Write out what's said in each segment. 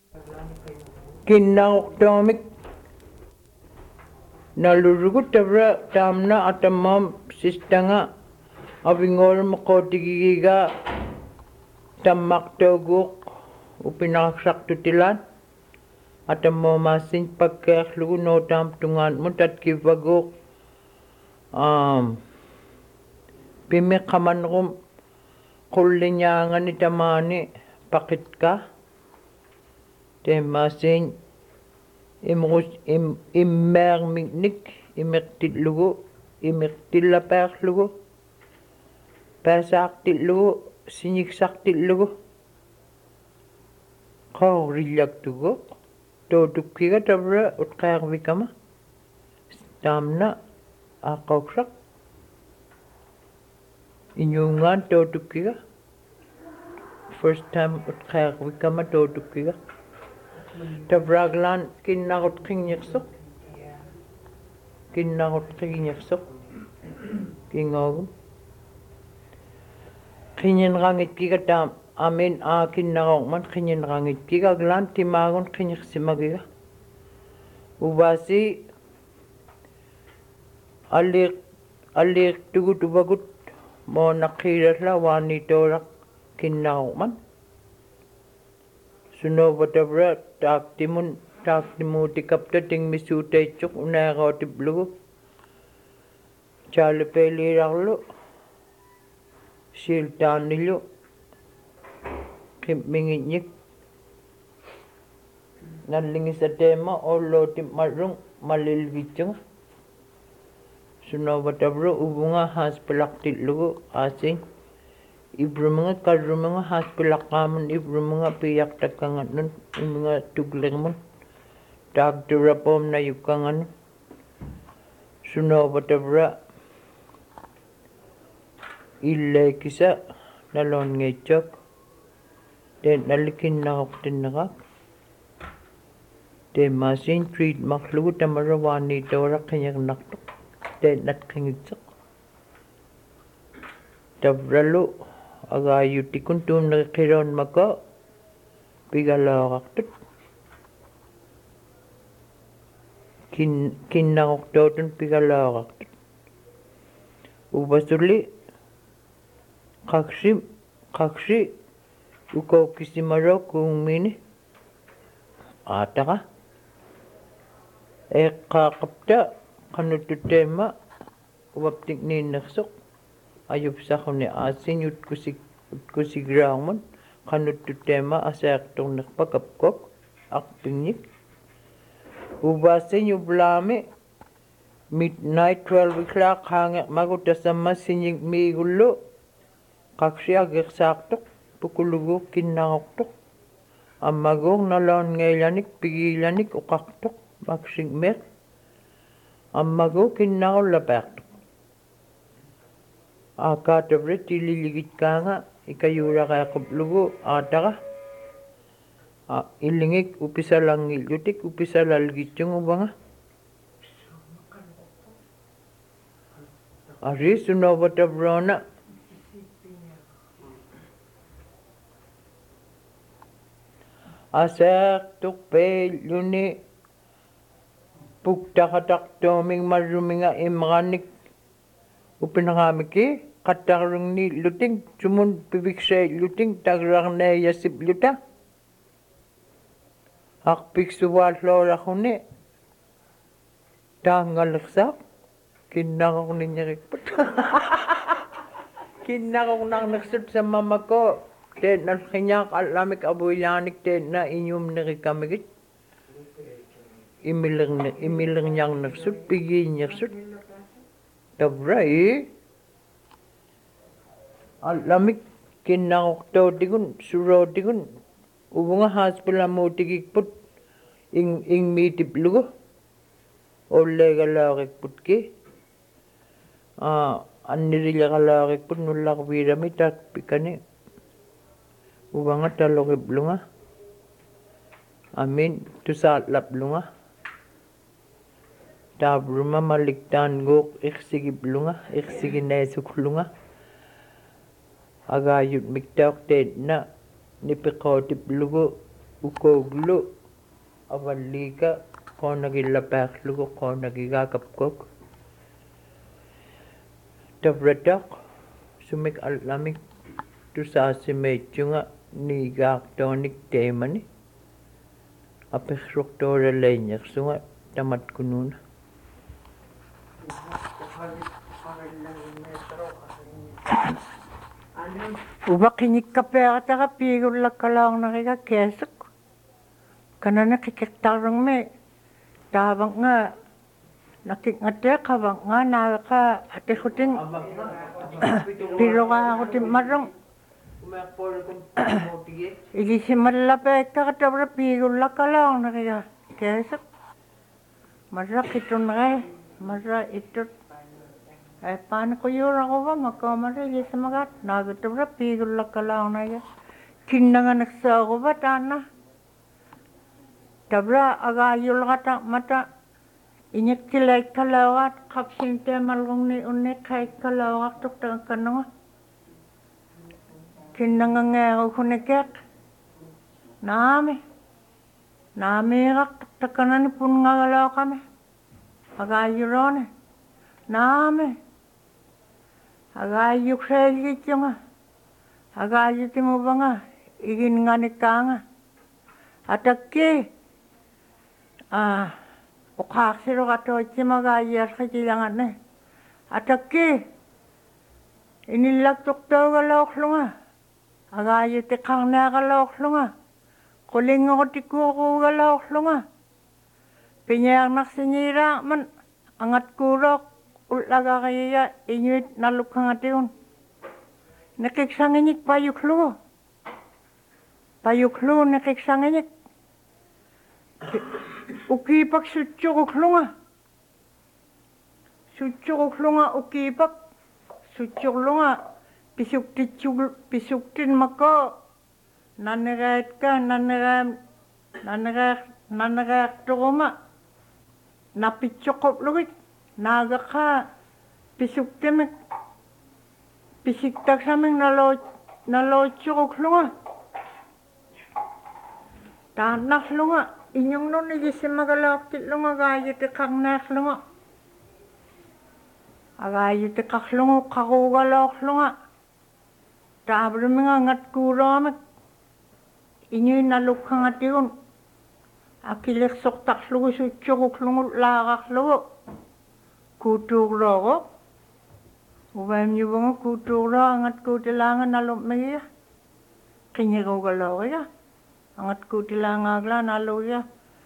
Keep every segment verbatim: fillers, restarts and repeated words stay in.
Kinnaortaamik nalurugut tavra taamna atammaam sistanga avingoormeqootigigiga tammaqtauguuq upinaqsartutilaat atammuumaassin pakkeerlugu nootaam tungaanmut atkivvaguuq aam pimiqqamannerum qulliñaangani tamaani paqitka teemmaasiin imrus im immeermiknik imeqtillugu imeqtillapaarlugu paasaartillugu siniksartillugu qaurillaktugu tootukkiga tavra utqaarvikama taamna aaqqauksaq iñuungaan tootukkiga first time utqaarvikama tootukkiga tavraaglaan kinnarut qinñiqsuq kinnarut qinñiqsuq kingoogun qinñinrangitkiga taam amin aa kinnaroorman qinñinrangitkiga aglaan timaagun qinñiqsimagiga uvaasi alliiq alliiqtugut uvagut moonaqiiralla waanitooraq kinnaroorman sunovatavra taaktimun taaktimuutikapta tingmisuutaitsuq unaerootiplugu chaalipeeliirarlu siiltaanillu qimmingitñik nallingisateema ollootimmarrung malilgitsunga sunovatavra uvunga haaspilaqtillugu aasiin ibrumunga karrumunga haaspilaqqaamun ibrumunga piyaqtakkangannun imunga tuklermun taakturapom nayukkangannu sunovatavra illeekisa naloonngeichok teen nallikinnaroqtinneqaak teemmaasiin treatmarlugu tamara waaniitoora qingiqnartuq teen natqingitseq tavralu agaayutikun tuumneqiroonmako pigaloorartut kin kinnaroqtootun pigaloorartut uvasuli qaksi qaksi ukookkisimaroo kuungmiini aataqa eeqqaaqapta qanuttuteemma uvaptikniinnersuq ajupsaquni aasin utkusik utkusigraarmun qanuttuteemma asaaqtornerpa kapkok aqpingnik uvaasin yuvlaami midnight twelve o'clock haangeqmagu tasamma siñigmiigullu qaksi agersaartoq pukuluguuq kinnaroqtoq ammaguuq naloonngeilanik pigiilanik uqartoq maksigmeq ammaguuq kinnarullapaartoq aakaatavra tililligitkaanga ikayuuraqaaquplugu aataqa illingik upisalangillutik upisalalgitsungu vanga ari sunovatavroona asaaqtuq peelluni puktaqataqtooming marruminga imqanik upinaqaamiki qattaqarungni luting sumun piviksai luting tagrarneeyasip luta aqpiksuvaallooraxuni taangalersaaq kinnaqorniñerikput kinnaqornarnersut sammamako teennalqiñaaq allamik avuilaanik teenna iñumnerikamigit imilerne imilerñarnersut pigiiñersut tavra ii allamik kinnaqortootigun surootigun uvunga haaspilamuutigikput ing ingmiitiplugu olleegalaariqputki aa annirileqalaariqput nullarviirami taakpikani uvanga taloriplunga amin tusaallaplunga taavruma maliktaanguuq iqsigiplunga iqsigineesukluga agaayut miktaaqteetna nipiqootiplugu ukoglu avallika qoonagillapaaxlugu qoonagigakapkuk tavrataq sumik allamik tusaassimeitsunga niigaartoonik teimani apirsortooralainngersunga tamatkunuuna Ubaqinikkapeeratara piigullakkalаарnariga kiasuk kanana qikirtarrungmi taavanga nakikngateqavanga naaqa atirrutin piloraarutin marrung ilisimallapeekkara tavra piigullakkalаарnariga kiasuk marra qitunre marra ittut Paano ko yun ako ba? Magkamara, yes, magat. Nagatawra, pigul lang ka lang na yan. Kinanganak sa ako ba, tana? Tabra, agayul ka mata. Inyat kilay kalawat, kapsinte malung ni unik, kay kalawat, tukta ka nga. Kinangangero ko nikek. Nami. Nami rak, tukta ka na ni pun nga galaw kami. Agayul ne. Nami. Agayuk sayit yung agayut mo ba nga igin nga ni ka nga atake ah ukaksiro kato iti magayar ka tilangan na atake inilagtok daw galawak lunga agayut ikang na galawak lunga kuling ako tikuko galawak lunga pinyang naksinira man angat kurok ulaga kaya inyuit nalukhang atiyon. Nakiksanginik payuklo. Payuklo nakiksanginik. Ukipak sutsukuklo nga. Sutsukuklo nga ukipak. Sutsuklo nga. Pisuktin mako. Nanagayat ka, nanagayat, nanagayat, nanagayat tukuma. Napitsukop lugit. Naga ka, pisuk temik, pisik tak saming nalo nalo cukuk lunga. Tanak lunga, inyong nun igisi magalakit lunga gayo te kang nak lunga. Agayo te kak lunga kakugalak lunga. Tabro mga ngat kuramik. Inyoy nalukhang atiyon. Akilik sok tak lunga su cukuk lunga lagak lunga. Kutuk loko, ubay niyo ba nga kutuk loko, angat kutilangan nalop magiya. Kanya ko galaw ya, angat kutilangan agla nalo ya.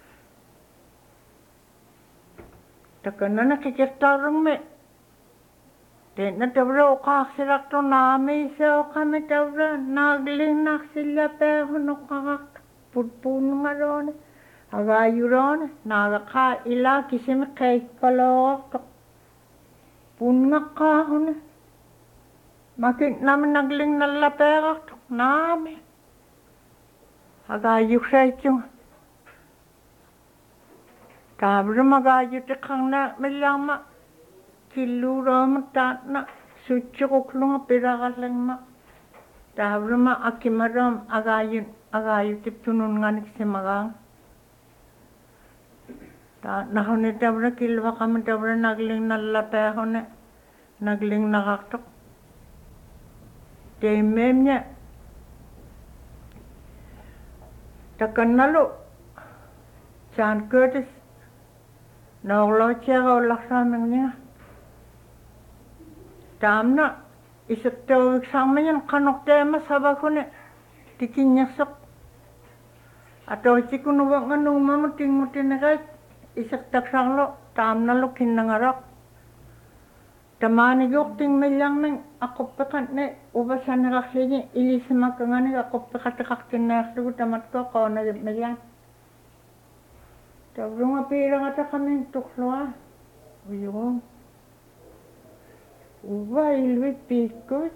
Taka na nakikirtarong me. Dahil na tabra o kaksirak to nami sa o kami tabra, nagling naksila pero nakakak putpuno nga ron. Agayo ron, nagaka ila kisimi kay kalawak. Punga kahon. Makin namin nagling nalaperak tuk nami. Agayuk sa ito. Tabro magayuk ikang na milama. Kiluro mo tatna. Sutyo kuklong pirakalang ma. Tabro ma akimaram agayuk. Agayuk tiptunun nga nagsimagang. Nahon ito abra kilwa kami abra nagling nalapeho na nagling nakaktok. Taimem niya. Takan nalo. John Curtis. Naulaw siya ka ulak sa amin niya. Tam na. Isip tawag sa amin yan. Kanok tema sabag ko na. Tikin niya sok. Ataw si kunuwag nga nung mamuting mo tinagay. Isak taksang lo, tam na lo kinangarak. Tamani yok ting milyang nang ako pekat ne, ubasan na kaksini, ilisima ka nga nang ako pekat kaktin na kaklugo tamat ko, ako na milyang. Tabro nga pira nga ta kami tuklo ah. Uyong. Uba ilwit pikot.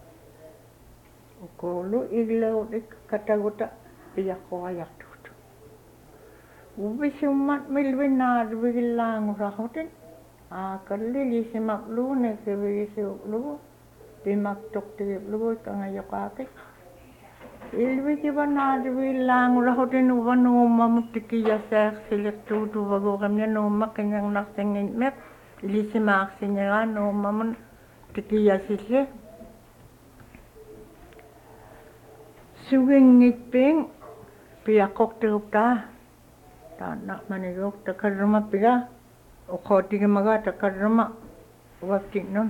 Ukolo iglaw di kataguta, iyak ko ayak to. Ubi sumat milwin na bigil lang rahotin. Ah, kalili si maklu ne kebigi si uklu. Pimaktok ti uklu ka ngayo kakik. Ilvi kiva naadvi langura hoten uva nuuma muttiki ja sääksilet tuutuva kuukamia nuuma kenyang naksengin mek ilisi maaksinjera nuuma mun tiki ja sille. Sugingit ping piakok tiupta tanak manigok takarama pia ukoti maga takarama wakti non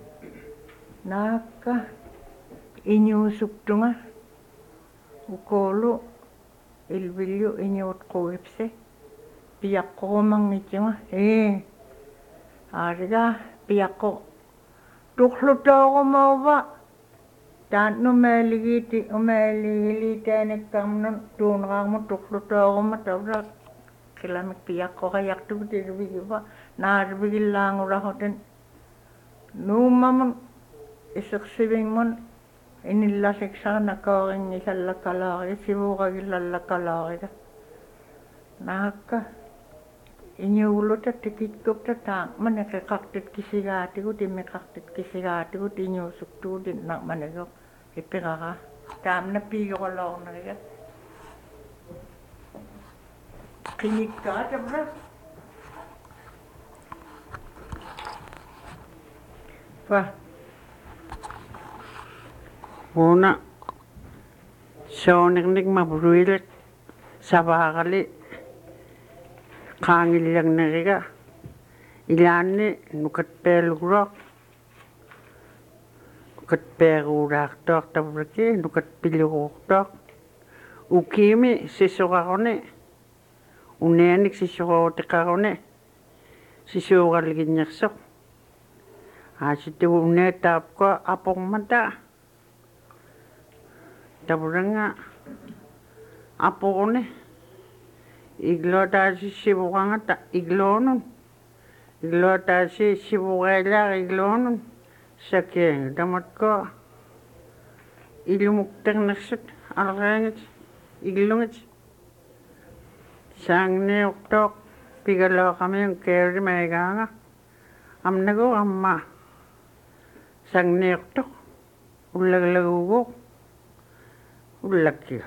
naka inyusuk tunga ukolo ilvilyo inyot koipse piakko mangitjunga eh ariga piakko tukluto mauva tan no meligiti meligili tenek kamnon tunramu tukluto ma tawra kilamek piakko kayak tu tirbiwa narbilang ura hoten numamon isek sibingmon inilla seksa nakaring isalla kalari sivuragilla kalari naka inyulota tikitkopta tang manake kaktit kisigati ku timme kaktit kisigati ku tinyusuk tu din nak maneko ipirara tam na pigolong na ya kinikka tabra Wah, muna sonik mabruilet sabakali kangilang nariga ilani nukat pelurok nukat perurak tok tabraki nukat pilurok tok ukimi sisurarone unenik sisurotikarone sisural Asite une tap ko apong mata. Taburanga apone. Iglo ta si sibukanga ta iglo nun. Iglo ta si sibukela iglo nun. Sake damat ko ilumuk naksut alrangit iglungit. Sang ne oktok pigalo kami yung keri meganga. Amnago amma. Sang nektok ulaglagugo ulagya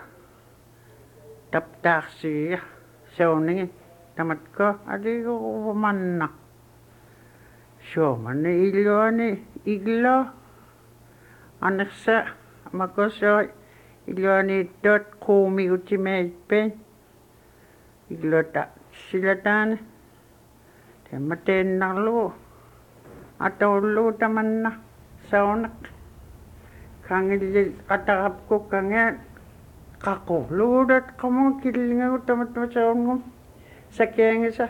taptaksi sauningin tamat ko adigo manna so man ilo ni iglo anaksa makoso ilo ni dot kumi ultimate pen iglo ta silatan tematen nalu atau lu tamanna saunak kangil katakap ko kangya kako ludat kamu kilinga ko tamat masaon sa kaya sa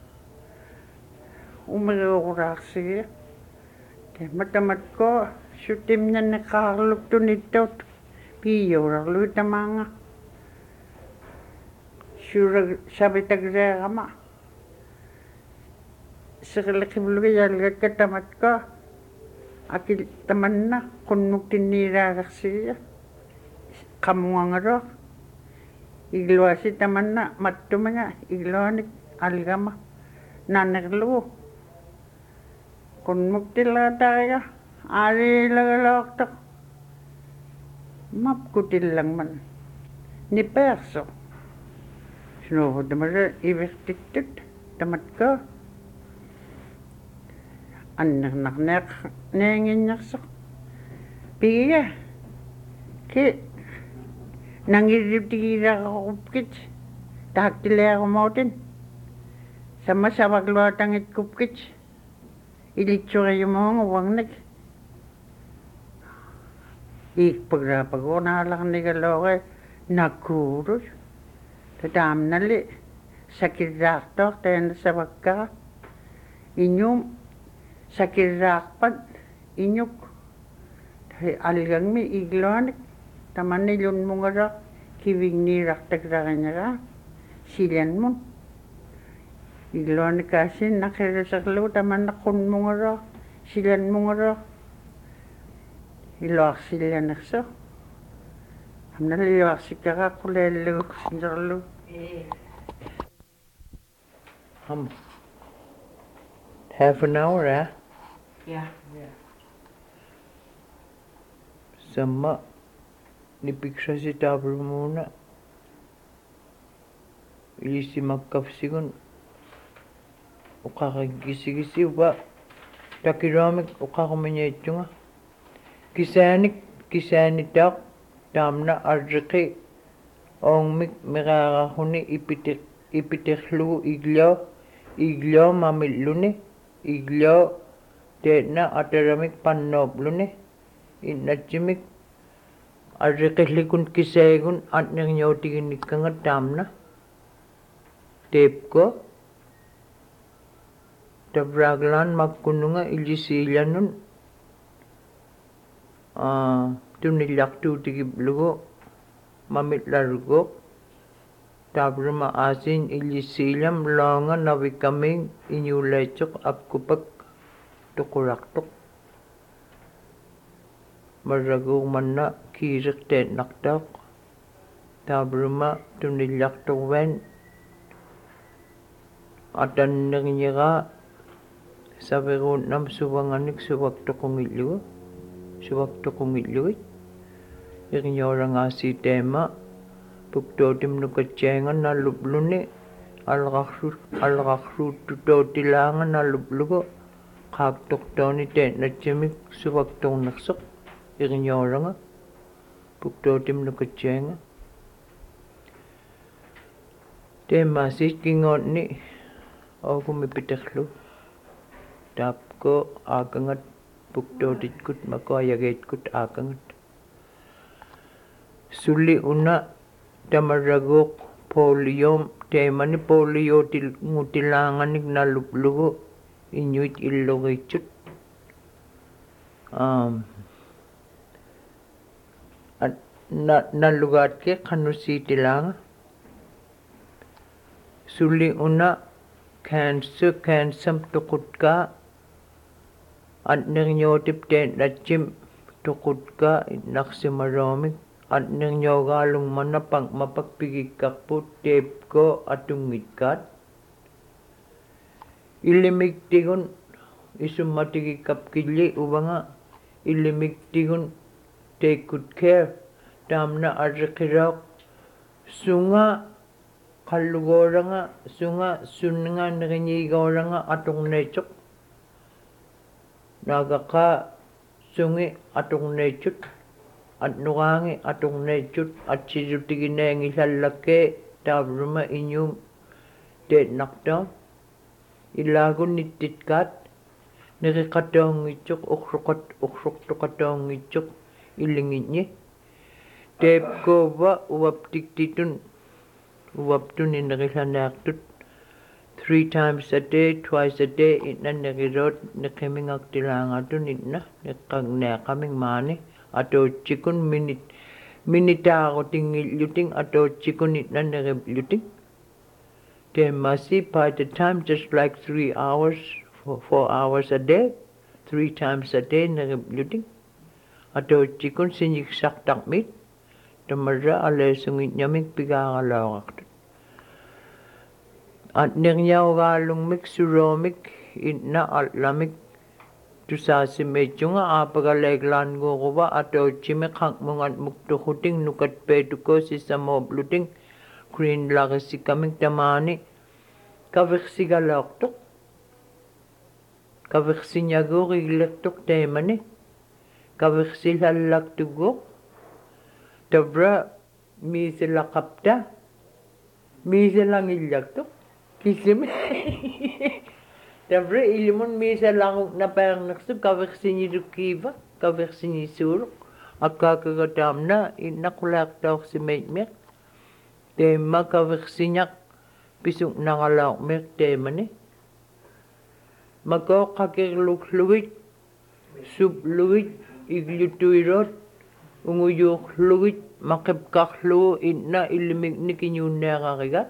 umaga ko raksi matamat ko syutim na nakakaluk to nito piyo raklu tamanga syurag sabi tagra kama sekalakibulu yalgat katamat ko akil teman na kunuk tinira kasi kamu ngaro iglo si teman na matu mga iglo ni algama nanaglo kunuk tila tayo ari lagalok to mapkutil lang man ni perso sino damara ibestitit tamat ko anak nak nak nengin nyaksak piya ki nangirip tikira kupkit tak tilaya kumautin sama sama keluar tangit kupkit ilitsura yung mga wangnig ikpagrapag ko nalang ni kaloke nagkurus tatam nali sakit raktok tayo sa pagka inyong sakirakpan inyuk algang mi iglonik taman nilun mo nga kiving ni raktagranya ka silan mo iglonik kasi nakirasaklo taman nakun mo nga silan mo nga ilok silan nakso amna ilok sikaka kulelo sinjarlo Um, half an hour, eh? Yeah. Sama nipiksasi tabrumuna ilisimakkavsigun uqaqikkisigisi upa takiruamik uqaqumaniitsunga kisaanik kisaanitaaq taamna arriqi oongmik miqaaqarruni ipitiq ipitiqlugu iglio iglio mamilluni iglio teena ataramik pannoopluni innatsimik arriqillikun kisaagun atneriñootiginnikkanga taamna teepko tavraglan makkununga ilisiillanun ah tunillartuutigiplugu mamitlarugo tabruma asin ilisiillam loonga navikaming iñuulaitsuq akkupak tuqurartuq marraguug manna kiiriqteennaqtaaq tabruma tunillarturvaan atanneriñiraa saveruunnam suvanganik suvaktoqungillugu suvaktoqungillugit iriñoorangaasi teema puktootim nukatsianga nallupluni alqarru alqarruuttutootilaanga nalluplugu qaaqtortooni teennatsimik suvaktornerseq iriñooranga puktootim nukatsianga teemaasiit kingoonni oogumipiterlu taapko aakangat puktootitkut makoayageetkut aakangat sulli una tamarraguuq poliom teemani poliotil ngutilaanganik nalluplugu iñuit illugitsut um na nallugaatke qanusiitilaanga sulli una cancer cansam tuqutkaa atneriñootip teennatsim tuqutkaa innarsimaroomik atneriñoogaalungmanna pangmapakpigikkarput teepko atungitkaat illimiktigun isummatigikapkilli uvanga illimiktigun take good care taamna arriqirooq sunga qallugooranga sunga sunninga neriñiigooranga aturneitsuq naagaqa sungi aturneitsut atnuraangi aturneitsut atsisutigineengilhallakke taavruma iñuum teennartaa ilaagun nittitkaat neriqatoongitsuq urruqat urruqtuqatoongitsuq illingitñi teepkoova uaptiktitun uaptun inerillaneartut three times a day twice a day inna neriroot neqimingaktilaangatun inna neqqagneeqaming maani atootsikun minit minitaarutingilluting atootsikun inna neribluting teemasi by the time just like three hours for four hours a day three times a day neribluting atootsikun sinyiksartarmit tamarra aleesungitñamik pigaaralaorartut atneriñaugaalungmik suroomik inna allamik tusaasimmeitsunga aapagaleeglaanguuruva atootsimi qaqmungat muktuquting nukatpeetuko sisamoopluting green lagisikamik tamaani kaviqsigaloortuq kaviqsiñaguuq iglertuq teemani kaviqsilhallaktuguuq tabra miisilaqapta miisilangillartuq kisimi tabra ilimun miisalanguq napaernersu kaviqsiñilukkiiva kaviqsiñisuuluq akkaakagataamna innaqulaaqtaorsimeitmiq teema kaviqsiñaq pisuknaqalaormiq teemani makooqqakirluklugit suplugit iglutuiroot unguyuuqlugit maqipqarlugu inna illimiknik iñuunneeqarigat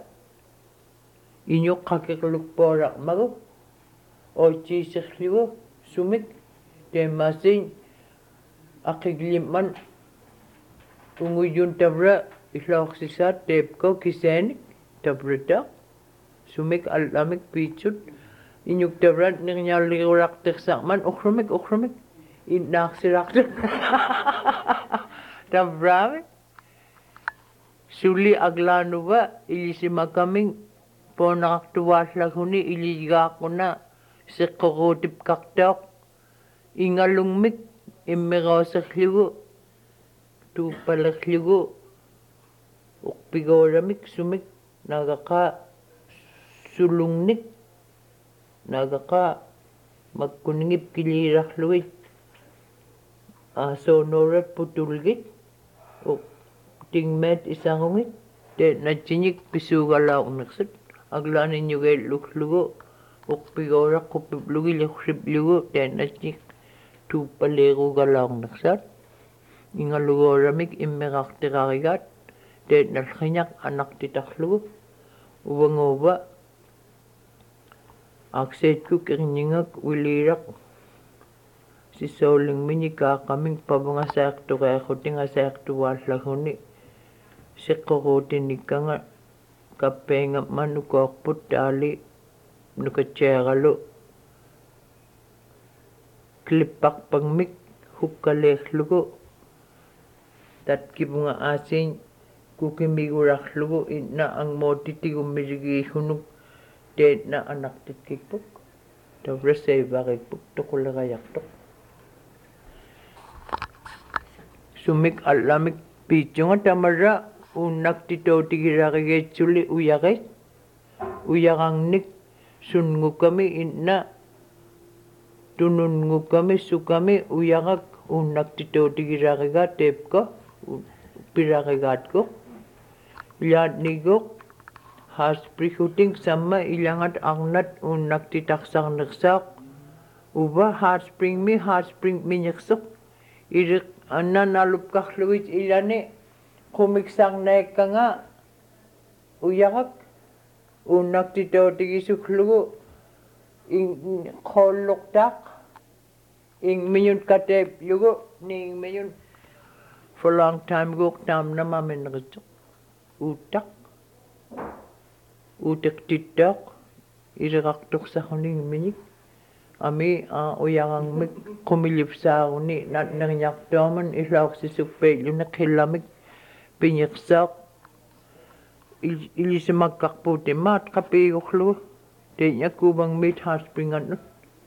iñuqqakirlukpooraqmagu oitsiisirlugu sumik teemasiñ aqiglimman unguyun tabra iloorsisaat teepko kisaanik tabrata sumik allamik piitsut iñuk tabrat nirñallirulaqtirsaqman uqrumik uqrumik innaaqsiraqtut tabraamik suli aglanuwa ilisimakaming ponakaktuwaslaguni iligakuna siqqoqutip kartaoq ingalungmik immiqausarlugu tuuppallerlugu uqpigooramik sumik nagaqa sulungnik nagaqa makkuningip kilirarluit aasonorat putulgit uq tingmet isangungit te natsinik pisuugalaunersit aglaaninnugeelluklugu uqpigooraq quppiplugi liqsiplugu te natsnik tuuppaleerugalaunersaat ingalugooramik immiqartiqarigaat te nalqiñaq anaqtitarlugu uvanguuva akseetkuk irningak uliiraq sissoolingmini kaaqaming pavungasaaqtuqeerrutingasaaqtuvaallaguni siqqoruutinikanga kappeengamma nukoorput taali nukatsiagalu klipparpagmik hukkaleerlugu tatkivunga aasiin kukimigurarlugu inna angmootitigummiligiihunuk teetna anaqtitkikpuk tavraseivarikpuk toqulerayartoq sumik allamik piitsunga tamara unnaktitootigirarigeetsuli uyarit uyarangnik sunngukkami inna tununngukkami sukami uyarak unnaktitootigirarigaat teepko pirarigaatko ilaatniguq haasprihuting samma ilangat arnat unnaktitarsarnersaaq uva haarspringmi haarspringmiñersoq iriq anna nalupkarlugit ilani qumiksarneekkanga uyarak unnaktitootigisuklugu ing qoolluqtaaq ingmiñun kateeplugu niingmiñun for long time guq taamnamaminneritsoq uuttaq uuteqtittaaq iriqartursaquningmiñik ami a uyarangmik qumilipsaaruni natneriñartuaman illauqsisuppeilluni qillamik piñersaaq ilisimakkarpuutimaat qapiigorlugu teeñakkuuvangmiit haaspringanut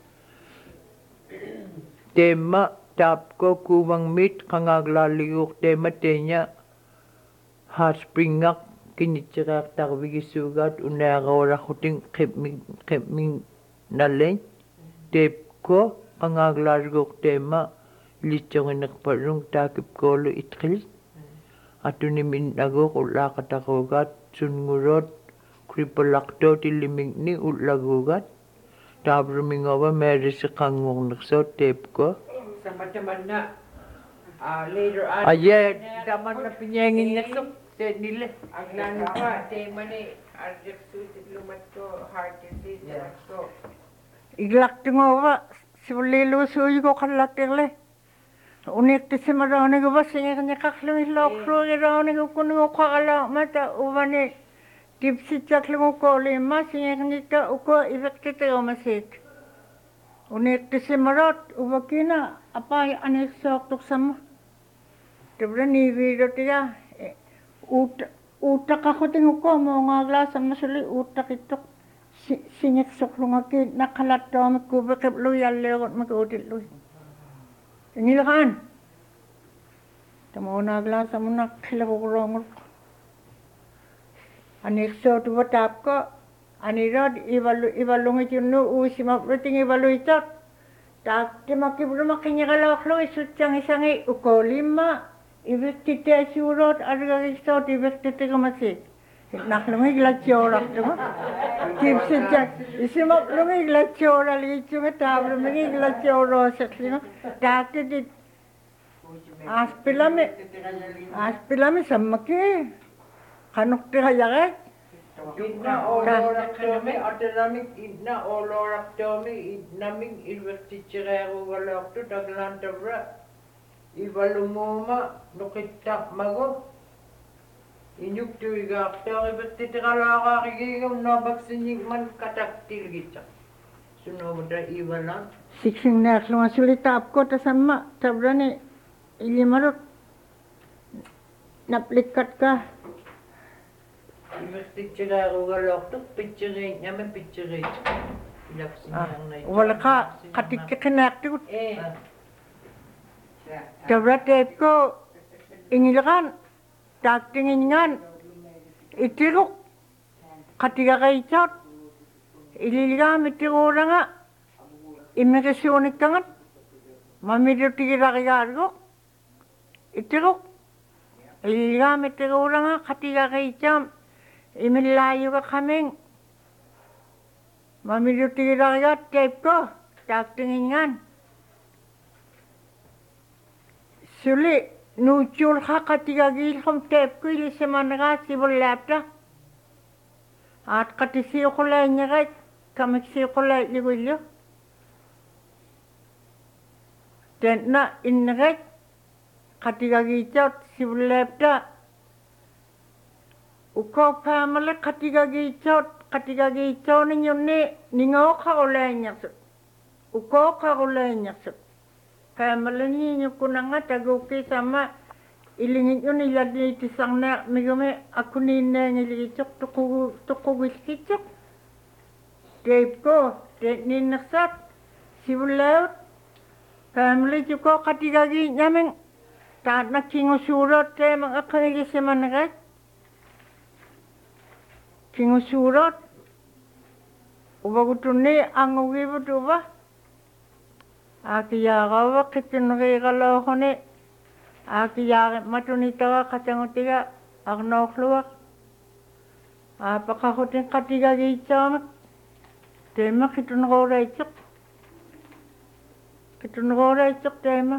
teemma taapko kuuvangmiit qangaaglaaliguuq teemma teeña haaspringaq kinitsereartarvigissuugaat unearuararrutin qipming qipming nalleñ teepko qangaaglaaliguuq teemma ilitsorinnerpallung taakipkoolu itqilit atuniminnaguuq ullaaqataruugaat sunnguluut kripolaqtoot illimingni ullaguugaat taavruminguva meerisiqanngornersuut teepko Sama-tamanna uh, later on aye tamanna piñeenginnersuq teennille aglano pa teemani arjaqsuutit lumatko heart disease lumatko Iglaqtunguva sivuliluusuuyigo qallattirle uniqtisimarauniguva singiqniqarlungillooqluugiraunigu kunigoqaqalaamata uvani tipsitsaqlungukooliimma singiqnika uko iveqtitigamasiik uniqtisimarat uvakina apai aniqsoortuqsamma tabraniiviilotiga uut uuttaqarrutinguko moongaaglaassammasuli uuttaqittoq singiqsoqlungaki naqalattuamikkuupeqiplu yalleegut makuutillui Nilhan. Tamona glasa muna khilagurongut. Anikso tuwa tapko anirad ivalu ivalungi junu usima ruting ivaluitot. Tak timakibru makinyagalakhlo isutsang isangi ukolima ivektite surot argagisot ivektite kamasi. Naklungi glaciora tuma. Tipsitsak isimaklungi glaciora lichunga tablungi glaciora saklino. Takti aspilame aspilame sammaki kanukti hayage. Inna oloraqtomi atanamik inna oloraqtomi innamik ilvertichereerugalortu taglantavra ivalumuma nuqittaqmagu inuktuigaaqtaarivertitiqalaaqaarigigum nabaksinigman kataktilgitsa sunovata ivalan Siksingnaaklunga sulitaapko tasamma tabrani ilimarut naplikkat ka Imestitsigaarugalortuq pitseriinñami pitseriit. Walaka qatikkiqinaaqtigut Eh. tavrateepko ingileqaan taaktingingaan itiruq qatigaqaitsaut ililgaam itiruuranga immigasuunikkangat mamidutigilaqigaarguq itiruq ililgaam itiruuranga qatigaqaitsaam imillaayuga qaming mamidutigilaqigaat teepko taaktingingaan suli nuutsuulqa qatigagiilqum teepku ilisimanagaa sivullaapta aat qatisiuqulaiñiqait kamiksiuqulaitligullu tenna inniqait qatigagiitsaut sivullaapta ukooppaamale qatigagiitsaut qatigagiitsauniñunni ningooqaqulaiñarsut ukooqaqulaiñarsut Pamalani nyukunanga taguki sama ilingin iladi tisangna migome aku ni nangilichok tuku tuku wiskichok Tepko ni naksat sibulaut family juko katigagi nyameng taat na kingo surot te mga kanigi semanagat kingo surot ubagutuni ang uwibut ubah Akiyagawa kitinrigalohone akiyag matunitaga katangutiga agnokhluak apakahutin katiga giitsamak tema kitungoraitsuk kitungoraitsuk tema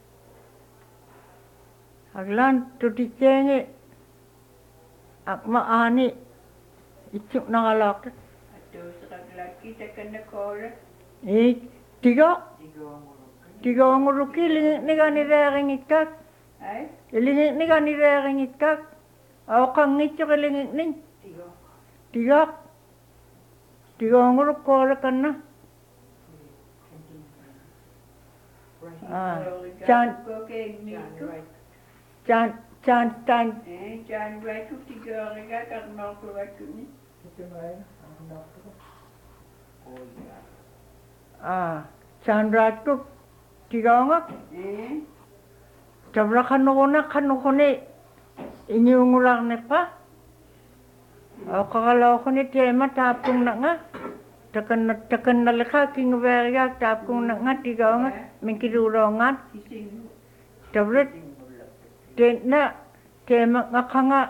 aglan tutitsenge akma ani itsuk nangalak Aduh, lagi tekan kore. eh tiga tiga nguruki lingit ni kan irengikak Ai, lingit ni kan irengikak au kang ni cok lingit ni tiga. tiga tiga nguruk kore kana ah chan Oke, ni tu. chan chan chan Eh, jangan buat tu tiga orang kan mau keluar tu ni. ah chan ratu tiga ngak Eh, Cabra kanukuna kanukuni inyungurang nepa. Ako kalau kuni tema tapung na nga. Takan takan nalika kinguberya tapung na nga tiga nga mingkirurongan. kising. Cabra tena tema nga kanga.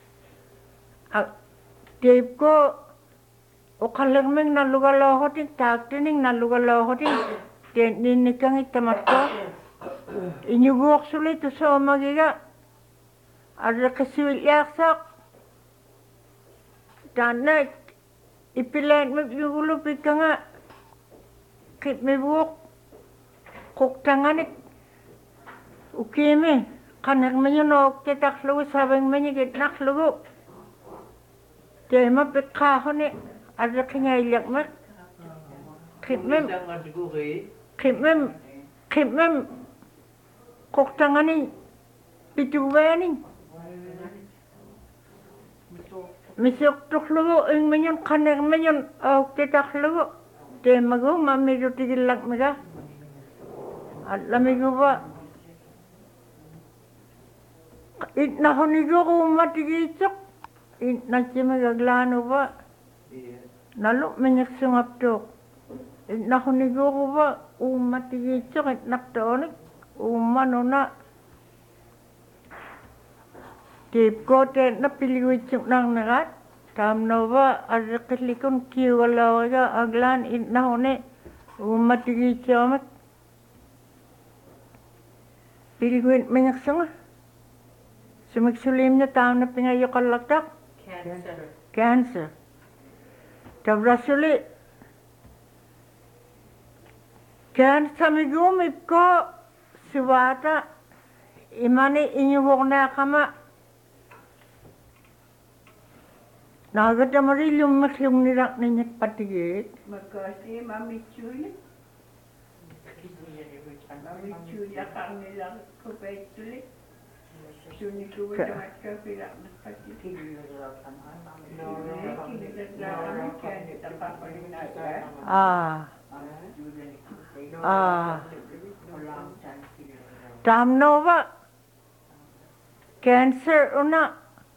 Tape ko o kalagming nalugalohotin taktining nalugalohotin tenin nikang itamat ko. Inyugok sulit to sa magiga. Ada kasiwil yaksak. Dana ipilan magyugulo pika nga. Kit may buok. Kuktanganik. Ukime. Kanak manyo no kitaklugo sabang manyo kitnaklugo. Tema pikahon ni. Ada kanyayyak mak. Kit mem. Kit mem. Kit mem. Kuktangani. Pituwani. Misok tuklugo ing manyon kanak manyon au kitaklugo. Tema go mamido tigilak mga. At lamigo ba. Itnahonigo ko matigitsok. Itnachimagaglano ba. Nalo manyaksungap tok. Itnahonigo ko ba. Umatigitsok itnaktonik. Umano na. Tip ko te napiliwitsok nang nagat. Tamno ba. Arakalikon kiwalaw ka aglan itnahoni. Umatigitsok. Piliwit manyaksungap. Sumagsulim na tao na pingayokalaktak. Cancer. Cancer. Tabrasuli. Cancer migumip ko suwata. Imani inyubok na kama. Nagatamari lumakyong nirak ninyat patigit. Makasih mami cuy. Mami cuy lakang nilang kubay tulik. Ah. Ah. Tamnova cancer una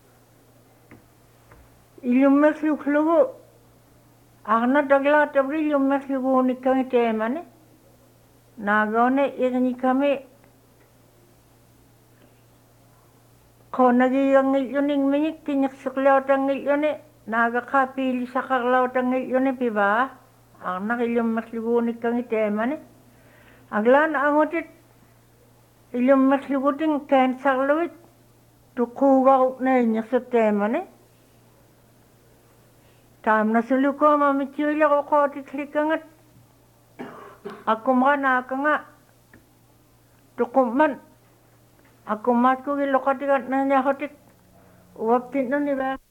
ilumeklugu agna dagla tabri ilumeklugu nikang temane nagone irni kami konagi yang iluning minik kinyak suklaw tang ilune naga kapili sakarlaw tang ilune piba agna ilumeklugu nikang temane aglan angotit ilum maslibuting cancer luit tukugaw na inya sa tema ne. Tam na suluko mamichila ko ko tiklikangat. Ako mga naka nga. Tukuman. Ako mas ko ilokatigat na niya hotik. Uwapin na ni ba?